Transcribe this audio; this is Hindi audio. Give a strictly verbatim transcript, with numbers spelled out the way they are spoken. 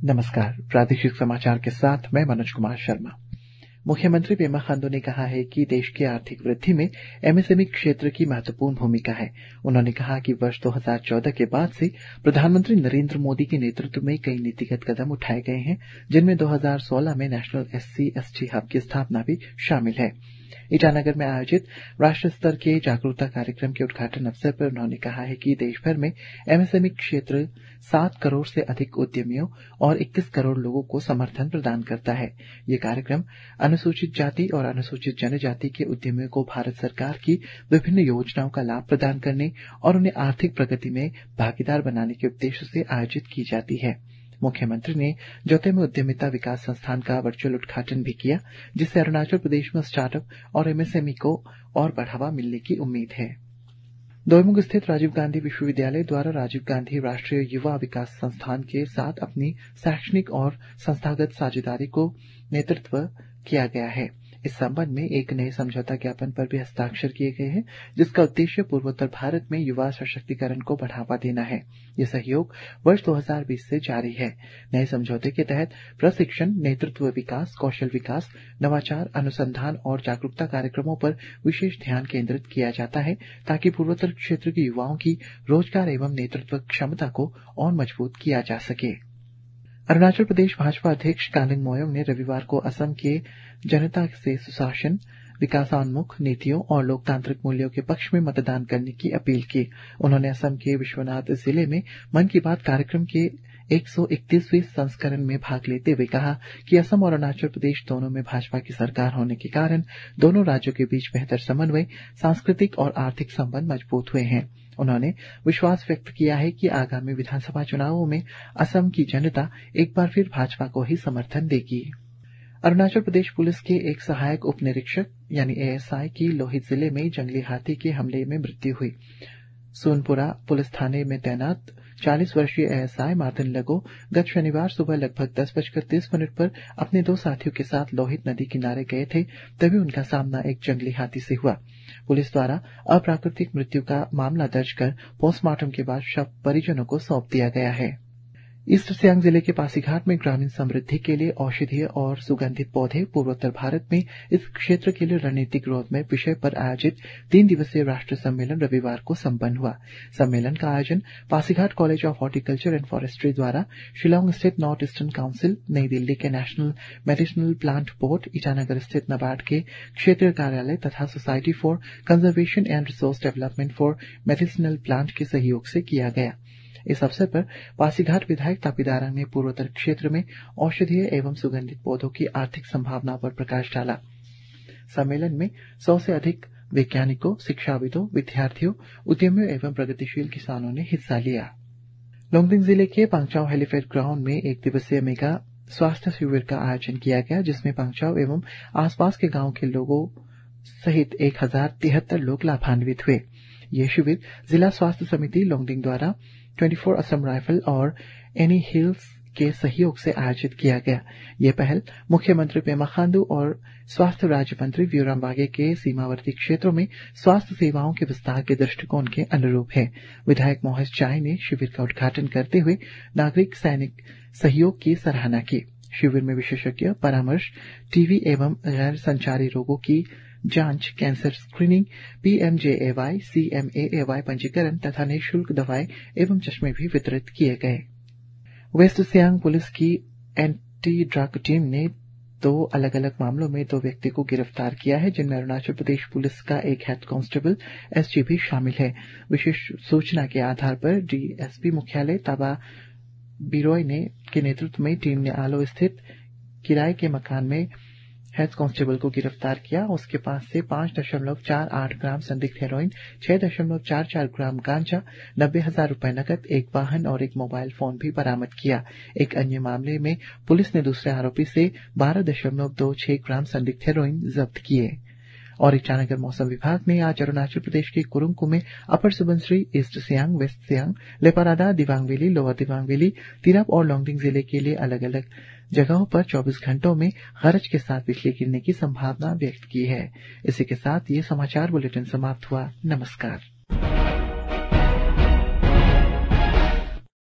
नमस्कार। प्रादेशिक समाचार के साथ मैं मनोज कुमार शर्मा। मुख्यमंत्री पेमा खांडू ने कहा है कि देश की आर्थिक वृद्धि में एमएसएमई क्षेत्र की महत्वपूर्ण भूमिका है। उन्होंने कहा कि वर्ष दो हज़ार चौदह के बाद से प्रधानमंत्री नरेंद्र मोदी के नेतृत्व में कई नीतिगत कदम उठाए गए हैं, जिनमें दो हज़ार सोलह में नेशनल एससी एसटी हब की स्थापना भी शामिल है। ईटानगर में आयोजित राष्ट्र स्तर के जागरूकता कार्यक्रम के उद्घाटन अवसर पर उन्होंने कहा है कि देश भर में एमएसएमई क्षेत्र सात करोड़ से अधिक उद्यमियों और इक्कीस करोड़ लोगों को समर्थन प्रदान करता है। ये कार्यक्रम अनुसूचित जाति और अनुसूचित जनजाति के उद्यमियों को भारत सरकार की विभिन्न योजनाओं का लाभ प्रदान करने और उन्हें आर्थिक प्रगति में भागीदार बनाने के उद्देश्य से आयोजित की जाती है। मुख्यमंत्री ने जोते में उद्यमिता विकास संस्थान का वर्चुअल उद्घाटन भी किया, जिससे अरुणाचल प्रदेश में स्टार्टअप और एमएसएमई को और बढ़ावा मिलने की उम्मीद है। दोईमुख स्थित राजीव गांधी विश्वविद्यालय द्वारा राजीव गांधी राष्ट्रीय युवा विकास संस्थान के साथ अपनी शैक्षणिक और संस्थागत साझेदारी को नेतृत्व किया गया है। इस संबंध में एक नए समझौता ज्ञापन पर भी हस्ताक्षर किए गए हैं, जिसका उद्देश्य पूर्वोत्तर भारत में युवा सशक्तिकरण को बढ़ावा देना है। यह सहयोग वर्ष दो हज़ार बीस से जारी है। नए समझौते के तहत प्रशिक्षण, नेतृत्व विकास, कौशल विकास, नवाचार, अनुसंधान और जागरूकता कार्यक्रमों पर विशेष ध्यान केंद्रित किया जाता है, ताकि पूर्वोत्तर क्षेत्र के युवाओं की रोजगार एवं नेतृत्व क्षमता को और मजबूत किया जा सके। अरुणाचल प्रदेश भाजपा अध्यक्ष कालिंग मोयोंग ने रविवार को असम के जनता से सुशासन, विकासोन्मुख नीतियों और लोकतांत्रिक मूल्यों के पक्ष में मतदान करने की अपील की। उन्होंने असम के विश्वनाथ जिले में मन की बात कार्यक्रम के एक सौ इकतीसवें संस्करण में भाग लेते हुए कहा कि असम और अरुणाचल प्रदेश दोनों में भाजपा की सरकार होने के कारण दोनों राज्यों के बीच बेहतर समन्वय, सांस्कृतिक और आर्थिक संबंध मजबूत हुए हैं। उन्होंने विश्वास व्यक्त किया है कि आगामी विधानसभा चुनावों में असम की जनता एक बार फिर भाजपा को ही समर्थन देगी। अरुणाचल प्रदेश पुलिस के एक सहायक उप निरीक्षक यानी एएसआई की लोहित जिले में जंगली हाथी के हमले में मृत्यु हुई। सोनपुरा पुलिस थाने में तैनात चालीस वर्षीय एएसआई मार्टिन लगो गत शनिवार सुबह लगभग दस बजकर तीस मिनट पर अपने दो साथियों के साथ लोहित नदी किनारे गए थे, तभी उनका सामना एक जंगली हाथी से हुआ। पुलिस द्वारा अप्राकृतिक मृत्यु का मामला दर्ज कर पोस्टमार्टम के बाद शव परिजनों को सौंप दिया गया है। ईस्ट सियांग जिले के पासीघाट में ग्रामीण समृद्धि के लिए औषधीय और सुगंधित पौधे पूर्वोत्तर भारत में इस क्षेत्र के लिए रणनीतिक रोडमैप विषय पर आयोजित तीन दिवसीय राष्ट्रीय सम्मेलन रविवार को संपन्न हुआ। सम्मेलन का आयोजन Pasighat college of horticulture and forestry द्वारा शिलांग स्थित north eastern council, New Delhi के national medicinal plant board, Itanagar स्थित नाबार्ड के क्षेत्रीय कार्यालय तथा society for conservation and resource development for medicinal plant के सहयोग से किया गया। इस अवसर पर पासीघाट विधायक तापी दारांग ने पूर्वोत्तर क्षेत्र में औषधीय एवं सुगंधित पौधों की आर्थिक संभावना पर प्रकाश डाला। सम्मेलन में सौ से अधिक वैज्ञानिकों, शिक्षाविदों, विद्यार्थियों, उद्यमियों एवं प्रगतिशील किसानों ने हिस्सा लिया। लोंगडिंग जिले के पांगचाओ हेलीपैड ग्राउंड में एक दिवसीय मेगा स्वास्थ्य शिविर का आयोजन किया गया, जिसमें पांगचाओ एवं आसपास के गांव के लोगों सहित एक हजार तिहत्तर लोग लाभान्वित हुए। यह शिविर जिला स्वास्थ्य समिति लोंगडिंग द्वारा चौबीस असम राइफल और एनी हिल्स के सहयोग से आयोजित किया गया। यह पहल मुख्यमंत्री पेमा खांडू और स्वास्थ्य राज्य मंत्री व्योराम वागे के सीमावर्ती क्षेत्रों में स्वास्थ्य सेवाओं के विस्तार के दृष्टिकोण के अनुरूप है। विधायक मोहेश चाई ने शिविर का उद्घाटन करते हुए नागरिक सैनिक सहयोग की सराहना की। शिविर में विशेषज्ञ परामर्श, टीबी एवं गैर संचारी रोगों की जांच, कैंसर स्क्रीनिंग, पीएमजेएवाई, सीएमएएवाई पंजीकरण तथा निःशुल्क दवाएं एवं चश्मे भी वितरित किए गए। वेस्ट सियांग पुलिस की एंटी ड्रग टीम ने दो अलग अलग मामलों में दो व्यक्ति को गिरफ्तार किया है, जिनमें अरुणाचल प्रदेश पुलिस का एक हेड कांस्टेबल एसजी भी शामिल है। विशेष सूचना के आधार पर डीएसपी मुख्यालय ताबा बिरोय ने के नेतृत्व में टीम ने आलो स्थित किराए के मकान में हेड कांस्टेबल को गिरफ्तार किया। उसके पास से पांच दशमलव चार आठ ग्राम संदिग्ध हेरोइन, छह दशमलव चार चार ग्राम गांजा, नब्बे हजार रूपये नकद, एक वाहन और एक मोबाइल फोन भी बरामद किया। एक अन्य मामले में पुलिस ने दूसरे आरोपी से बारह दशमलव दो छह ग्राम संदिग्ध हेरोइन जब्त किए। और ईटानगर मौसम विभाग ने आज अरुणाचल प्रदेश के Kurung Kumey, upper Subansiri, east Siang, west Siang, Lepa Rada, Dibang valley, lower Dibang valley, Tirap और लोंगडिंग जिले के लिए अलग अलग जगहों पर चौबीस घंटों में गरज के साथ बिजली गिरने की संभावना व्यक्त की है। इसी के साथ ये समाचार बुलेटिन समाप्त हुआ। नमस्कार।